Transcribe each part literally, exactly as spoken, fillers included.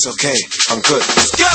It's okay, I'm good. Let's go!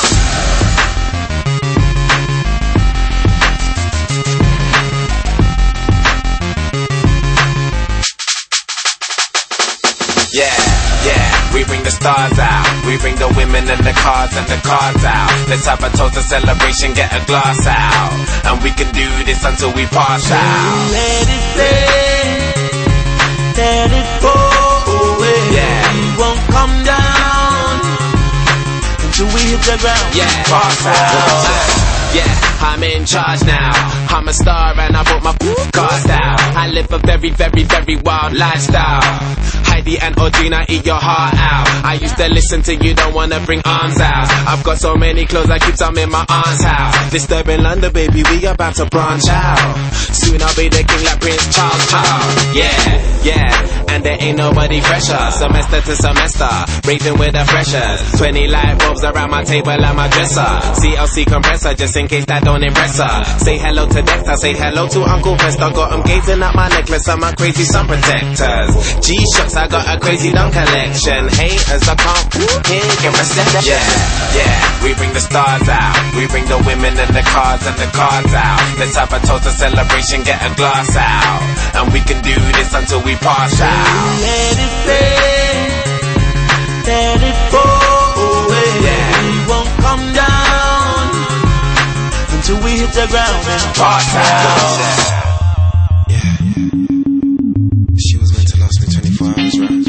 Yeah, yeah, we bring the stars out. We bring the women and the cars and the cards out. Let's have a toast, a celebration, get a glass out. And we can do this until we pass out. Let it play, let it go away. Yeah, we won't come down until we hit the ground. Yeah, pass out. Yeah, I'm in charge now. I'm a star and I brought my cars out. I live a very, very, very wild lifestyle. Heidi and Audrina, eat your heart out. I used to listen to you, don't wanna bring arms out. I've got so many clothes, I keep some in my aunt's house. Disturbing London, baby, we about to branch out. Soon I'll be the king like Prince Charles, Charles. Yeah, yeah, and there ain't nobody fresher. Semester to semester, raving with the freshers. Twenty light bulbs around my table and my dresser. C L C compressor, just in case that don't impress her. Say hello to Dexter, say hello to Uncle Fester. Got him gazing at my necklace and my crazy sun protectors. G-Shocks, I got a crazy dumb collection. Haters, I can't hear your reception. Yeah, yeah, we bring the stars out. We bring the women and the cars and the cards out. Let's have a toast, a celebration, get a glass out. And we can do this until we pass out. Let it play, let it go away. Yeah, we won't come down until we hit the ground and pass out. Yeah, yeah. She was meant to last me twenty-four hours, right?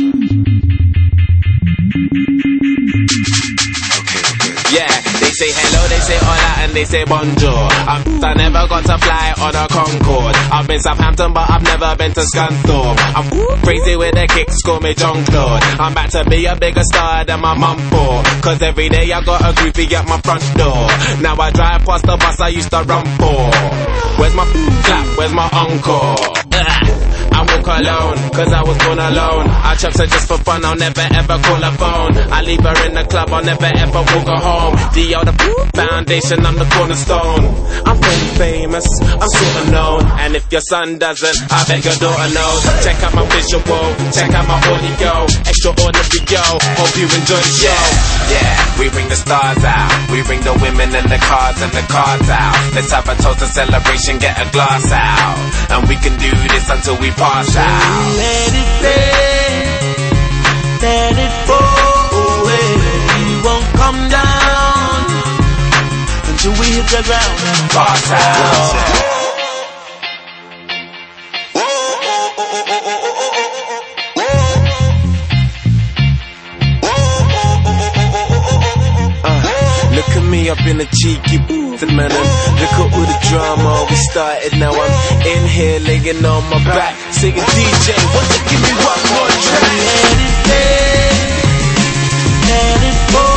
Okay, okay. Yeah, they say hello, they say hola, and they say bonjour. I'm, I never got to fly on a Concorde. I've been Southampton, but I've never been to Scunthorpe. I'm crazy with the kicks, call me John Claude. I'm about to be a bigger star than my mum for. Cause every day I got a groupie at my front door. Now I drive past the bus I used to run for. Where's my clap, where's my encore? I walk alone, cause I was born alone. I chops her just for fun, I'll never ever call her phone. I leave her in the club, I'll never ever walk her home. D O the foundation, I'm the cornerstone. I'm pretty famous, I'm sorta known. And if your son doesn't, I bet your daughter knows. Check out my visual, check out my audio. Extraordinary yo, hope you enjoy the show. Yeah, yeah, we bring the stars out. We bring the women and the cars and the cards out. Let's have a toast, a celebration, get a glass out. And we can do this until we pass out. Let it play, let it go away. We won't come down until we hit the ground and pass out. Look at me, I've been a cheeky man. Look at all the drama we started. Now I'm in here laying on my back, singing D J, what's it, give me one more track. Let it play, let it go